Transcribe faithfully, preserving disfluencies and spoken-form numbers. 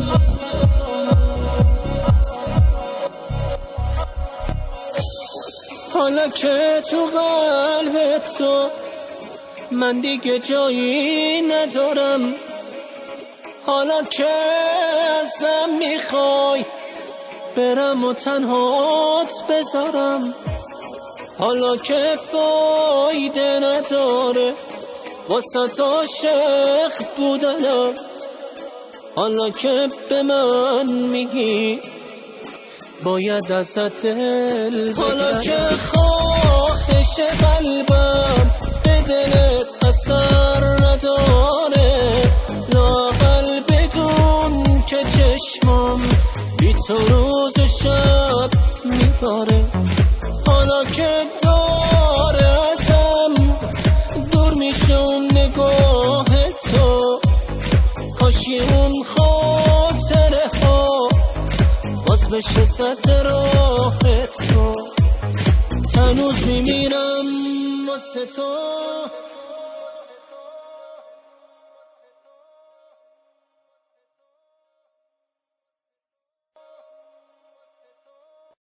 حالا که تو قلب تو من دیگه جایی ندارم، حالا که ازم میخوای برم و تنهات بذارم، حالا که فایده نداره واسه عاشق بودنم، حالا که به من میگی باید ازت دل بگیرم، حالا که خواهش قلبم به دلت اثر نداره، لااقل بدون که چشمم بی تو روز و شب میباره، حالا که داره ازم دور میشه اون نگاه تو، کاشی اون خاطره ها باز بشه سد راه تو، هنوز میمیرم واسه تو.